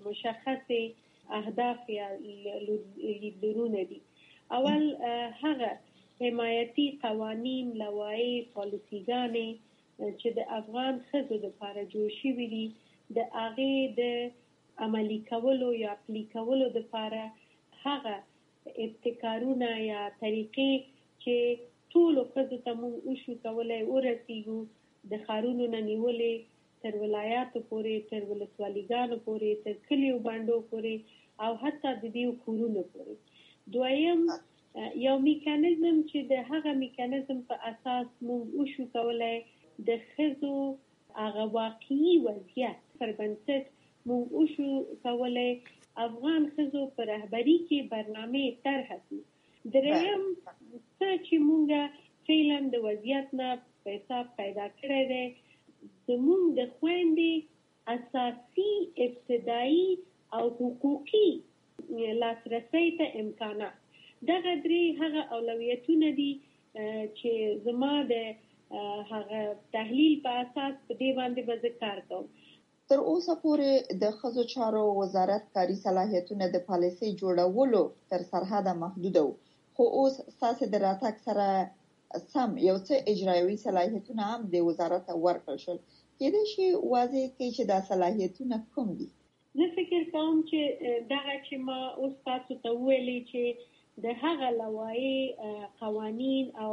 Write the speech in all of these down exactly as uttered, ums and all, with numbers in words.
مشخص اهداف یا لیدلورونه دي. اول هغه حمایتي قوانین، لوایح، پالیسیګانې چې د افغان ښځو لپاره جوړ شوي دي د هغې د عملي کولو یا پلي کولو لپاره هغه ابتکارونه یا طریقې چې ټولو ښځو ته موږ وشو کولی ورسیږو، د ښارونو نه نیولې تر ولایاتو پورې، تر ولسوالیګانو پورې، تر کلیو بانډو پورې او حتی د دې کورونو پورې. دویم یو میکانیزم چې د هغه میکانیزم په اساس موږ وشو کولی د ښځو هغه واقعي وضعیت پر بنسټ موږ وشو کولی افغان ښځو په رهبري کې برنامې طرح کړو. دریم څه چې موږ فعلا د وضعیت نه په حساب پیدا کړی دی زموږ د خویندې اساسي ابتدایي او حقوقي لاسرسی ته امکانات. دغه درې هغه اولویتونه دي چې زما د هغه تحلیل په اساس په دې باندې به زه کار کوم. تر اوسه پورې د ښځو چارو وزارت کاري صلاحیتونه د پالیسۍ جوړولو تر سرحده محدود وو، خو اوس ستاسو د راتګ سره سم یو څه اجرایوي صلاحیتونه هم د وزارت ورکړل شول. کېدای شي واضح کړئ چې دا صلاحیتونه کوم دي؟ زه فکر کوم چې دغه چې ما اوس تاسو ته وویلې چې د هغه لوایح، قوانین او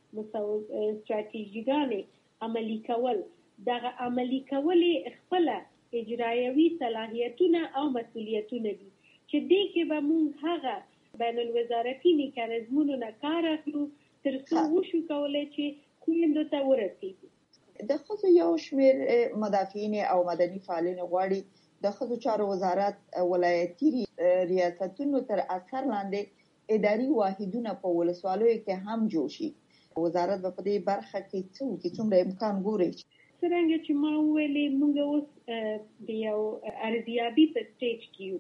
ستراتیژیګانې عملي کول، دغه عملي کول خپله اجرایوي صلاحیتونه او مسؤلیتونه دي چې دې کې به موږ هغه بین الوزارتي میکانیزمونو نه کار اخلو تر څو وشو کولی چې خویندو ته ورسیږي. د ښځو یو شمېر مدافعین او مدني فعالین غواړي د ښځو چارو وزارت ولایتي ریاستونو تر اثر لاندې اداري واحدونه په ولسوالیو کې هم جوړ شي. وزارت په دې برخه کې څه وکړي، څومره امکان ګوري؟ څرنګه چې ما وویلې موږ اوس د یو ارزیابي په سټیج کې یو.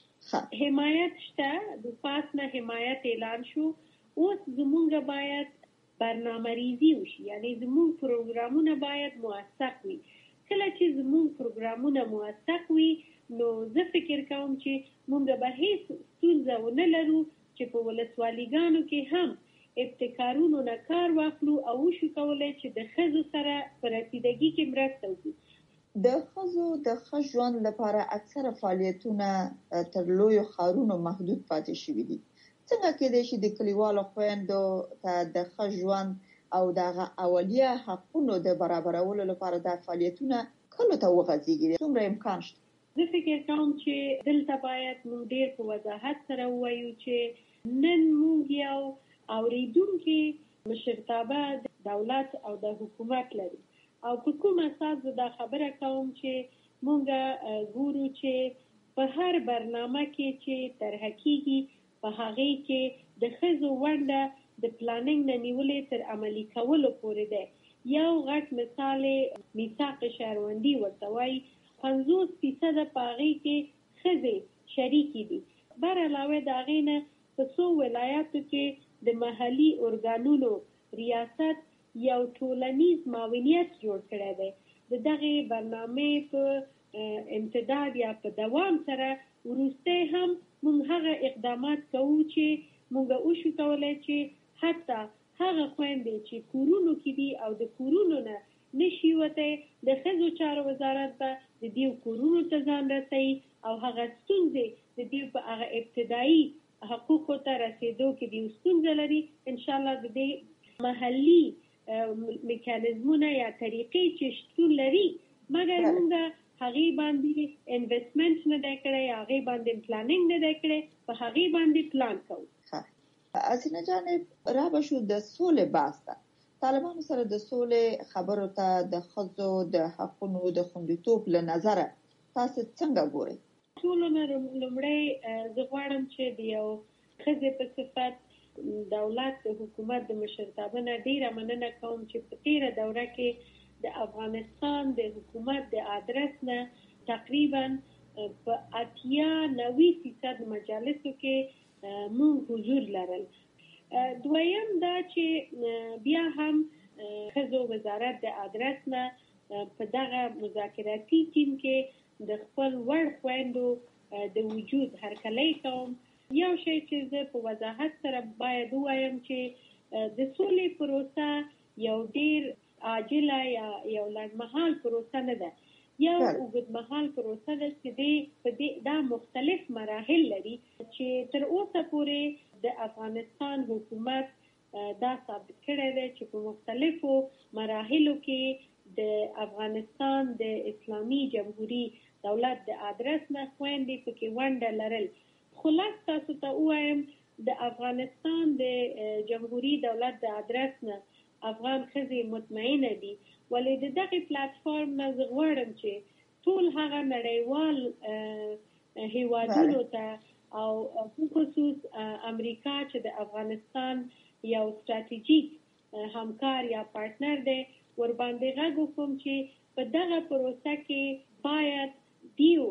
حمایت شته، د پاس نه حمایت اعلان شو، اوس زمونږ باید برنامه ریزی وشي، یعنی زمونږ پروګرامونه باید موثق وي. کله چې زمونږ پروګرامونه موثق وي نو زه فکر کوم چې موږ به هیڅ ستونزه ونه لرو چې په ولسوالیګانو کې هم ابتکارونو نه کار واخلو او وشو کولی چې د ښځو سره په رسیدګي کې مرسته وکړو. د ښځو د ښه ژوند لپاره اکثره فعالیتونه تر لویو ښارونو محدود پاتې شوي دي. څنګه کېدای شي د کلیوالو خویندو ته د ښه ژوند او دغه اولیه حقونو د برابرولو لپاره د فعالیتونه کلو ته وغځېږي؟ څومره امکان شته؟ زه فکر کوم چې دلته باید موږ ډېر په وضاحت سره ووایو چې نن موږ یو اورېدونکي مشرتابه دولت او د حکومت لري او په کوم اساس دا خبره کوم چې موږ ګورو چې په هر برنامه کې چې طرح کېږي په هغې کې د ښځو ونډه د پلانینګ نه نیولې تر عملي کولو پورې ده. یو غټ مثال میثاق شهروندي ورته وایي، پنځوس فیصده په هغې کې ښځې شریکې دي. بر علاوه د هغې نه په څو ولایاتو کې د محلي ارګانونو ریاست یو ټولنیز معاونیت جوړ کړی دی. د دغې برنامې په امتداد یا په دوام سره وروسته هم موږ هغه اقدامات کوو چې موږ وشو کولی چې حتی هغه خویندې چې کورونو کې دي او د کورونو نه نشي وتی، د ښځو چارو وزارت به د دې کورونو ته ځان رسوي او هغه ستونزې د دې په هغه ابتدایي حقوقو ته رسیدو کې د ستونزه لري. انشاءالله د دې محلي میکانیزمونه یا طریقې چې شتون لري مګر موږ هغې باندې انویسټمنټ نه دی کړی، هغې باندې پلانینګ نه دی کړی، په هغې باندې پلان کوو. حسینه جانب، را به شو د سولې بحث ته. طالبانو سره د سولې خبرو ته د ښځو د حقونو د خوندیتوب له نظره تاسو څنګه ګورئ؟ ټولو نه لومړی زه غواړم چې د یو ښځې په صفت دولت د حکومت د مشرتابه نه ډېره مننه کوم چې په تېره دوره کې د افغانستان د حکومت د ادرس نه تقریبا په اتیا نوي فیصد مجالسو کې مونږ حضور لرل. دویم دا چې بیا هم ښځو وزارت د ادرس نه په دغه مذاکراتي ټیم کې د خپل وړ خويندو د وجود هرکلی کوم. یو شی چې زه په وضاحت سره باید ووایم چې د سولې پروسه یو ډیر عاجله یا یو لنډمهال پروسه نه ده، یو اوږدمهال پروسه ده چې په دې دا مختلف مراحل لري چې تر اوسه پورې د افغانستان حکومت دا ثابت کړی دی چې په مختلفو مراحلو کې د افغانستان د اسلامي جمهوریت دولت د ادرس نه خويندې پکې ونډه لرل. خلاص تاسو ته وایم د افغانستان د جمهوریت دولت د ادرس نه افغان ښځې مطمئنه دي، ولې د دغه پلیټفارم نه زه غواړم چې ټول هغه نړیوال هیوادونو ته او په خصوص امریکا چې د افغانستان یو ستراتیژیک همکار یا پارتنر دی ور باندې غږ وکړم چې په دغه پروسه کې باید دیو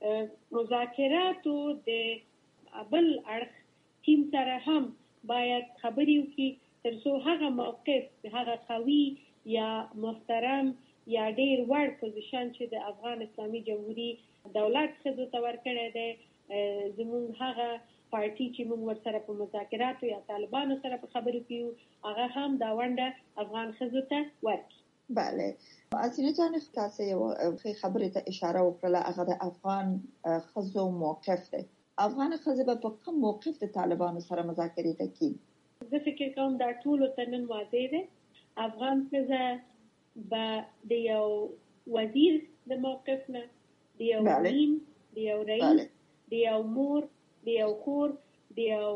مذاکراتو د بل اړخ ټیم سره هم باید خبرې وکړي تر څو هغه موقف هغه قوي یا محترم یا ډیر وړ پوزیشن چې د افغان اسلامي جمهوریت دولت ښځو ته ورکړی دی زموږ هغه پارټي چې موږ ورسره په مذاکراتو یا طالبانو سره په خبرو کې هغه هم دا ونډه افغان ښځو ته ورکړي. بله اسینه جان تاسو یو خبرې ته اشاره وکړه، هغه د افغان ښځو موقف دی. افغان ښځې په کوم موقف د طالبانو سره مذاکرې ته کوي؟ زه فکر کوم دا ټول ته نن واضح دی. افغان ښځه به د یو وزیر د موقف نه، د یو امین، د یو رئیس، د یو مور، د یو خور، د یو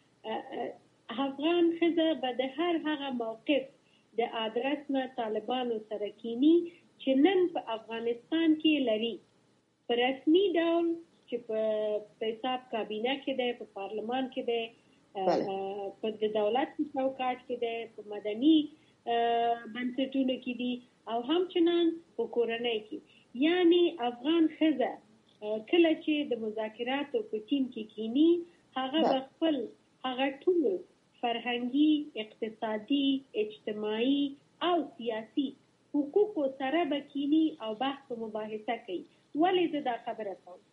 افغان ښځه به د هر هغه موقف د ادرس نه طالبانو سره کینی چې نن په افغانستان کې لري، په رسمي ډول چې په حساب کابینه کې دی، په پارلمان کې دی، په د دولت په چوکاټ کې دی، په مدني بنسټونو کې دي او همچنان په کورنۍ کې. یعنی افغان ښځه کله چې د مذاکراتو په ټیم کې کینی هغه به خپل هغه ټول فرهنګي، اقتصادي، اجتماعي او سیاسي حقوقو سره به کینی او بحث او مباحثه کوي. ولې زه دا خبره کوم؟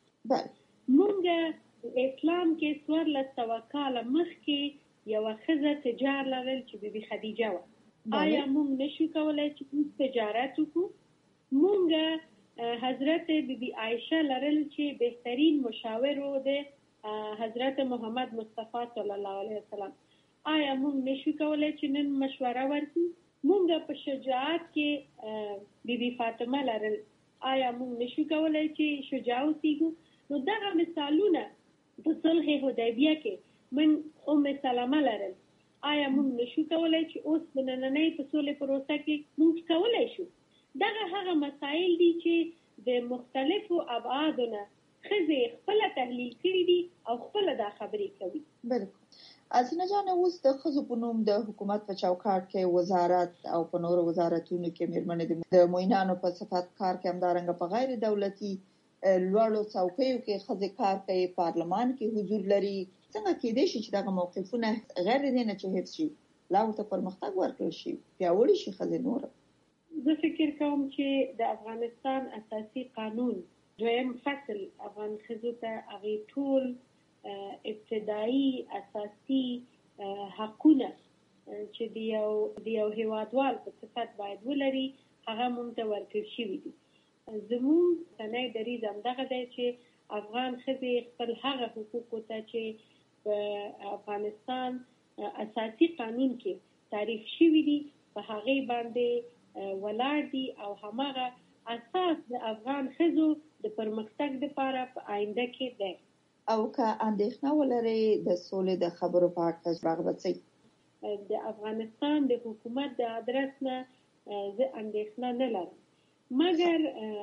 مونږ اسلام کې څوارلس سوه کاله مخکې یوه ښځه تجار لرل چې بیبي خدیجه وه. آیا مونږ نشو کولی چې موږ تجارت وکړو؟ مونږ حضرت بیبي عایشه لرل چې بهترین مشاور و د حضرت محمد مصطفی صلی الله علیه وسلم. آیا موږ نشو کولی چې نن مشوره ورکړو؟ موږ په شجاعت کې بیبي فاطمه لرل، آیا موږ نشو کولی چې شجاع اوسېږو؟ نو دغه مثالونه په صلح حدیبیه کې من ام سلمه لرل، آیا موږ نشو کولی چې اوس د نننۍ په صلح پروسه کې موږ کولی شو؟ دغه هغه مسائل دي چې د مختلفو ابعادونه ښځې خپل تحلیل کړي دي او خپل دا خبرې کوي. بالکل. اسینه جان اوس د ښځو په نوم د حکومت په چوکاټ کې وزارت او په نورو وزارتونو کې میرمنې د موینانو په صفت کار کوي، همدارنګه په غیر دولتي لوړو څوکیو کې ښځې کار کوي، پارلمان کې حضور لري. څنګه کېدای شي چې دغه موقفونه غیر دینه چې حفظ شي، لا ورته پرمختګ ورکړل شي، پیاوړي شي ښځې نور؟ زه فکر کوم چې د افغانستان اساسي قانون دویم فصل افغان ښځو ته هغه ټول ابتدایي اساسي حقونه چې د یو د یو هیوادوال په صفت باید ولري هغه مونږ ته ورکړل شوي دي. زموږ سنی دریځ همدغه دی چې افغان ښځې خپل هغه حقوقو ته چې په افغانستان اساسي قانون کې تعریف شوي دي په هغې باندې ولاړ دي او هماغه اساس د افغان ښځو د پرمختګ لپاره په آینده کې دی. او که اندېښنه ولري د سولې د خبرو په اړه راغبڅي د افغانستان د حکومت د ادرس نه زه اندېښنه نه لرم، مګر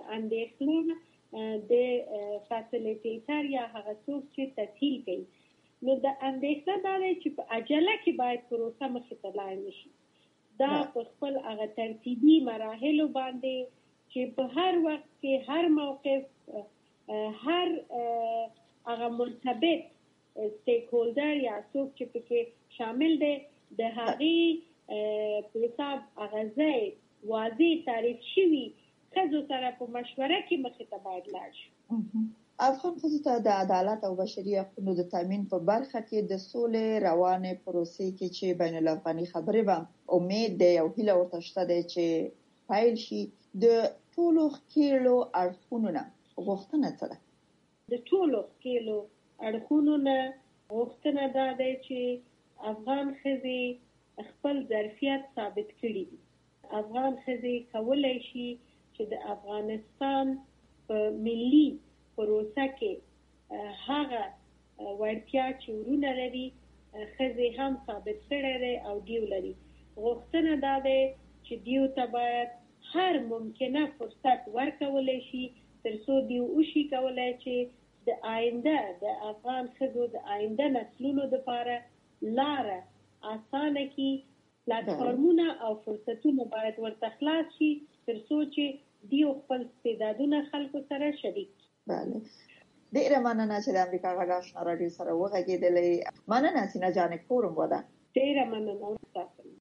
اندېښنه د فاسیلیټیټر یا هغه څوک چې تسهیل کوي. نو د اندېښنه دا دی چې په عجله کې باید پروسه مخې ته لاړ نشي. دا په خپل هغه ترتیبي مراحلو باندې چې په هر وخت کې هر موقف هر هغه مرتبط سټیک هولډر یا څوک چې پکې شامل دی د هغې په حساب هغه ځای واضح تعریف شوي ښځو سره په مشوره کې مخې ته باید لاړ شو. افغان ښځو ته د عدالت او بشري حقوقو د تامین په برخه کې د سولې روانې پروسې کې چې بین الافغاني خبرې به امید دی او هیله ورته شته دی چې فایل شي، د ټولو ښکېلو اړخونو نه غوښتنه څه ده؟ د ټولو ښکېلو اړخونو نه غوښتنه دا ده چې افغان ښځې خپل ظرفیت ثابت کړي دي. افغان ښځې کولی شي چې د افغانستان په ملي پروسه کې هغه وړتیا چې ورونه لري ښځې هم ثابت کړی دی او دیو لري. غوښتنه دا دی چې دیو ته باید هر ممکنه فرصت ورکولی شي تر څو دیو وشي کولی چې د آینده د افغان ښځو د آینده نسلونو لپاره لاره اسانه کړي. پلاتفورمونه او فرصتونه باید ورته خلاص شي تر څو چې دیو خپل استعدادونه خلکو سره شریک کړي. بله، ډیره مننه چې د امریکا غږ آشنا راډیو سره وغږېدلې. مننه سینا جان، کورم وده. ډیره مننه تاسو.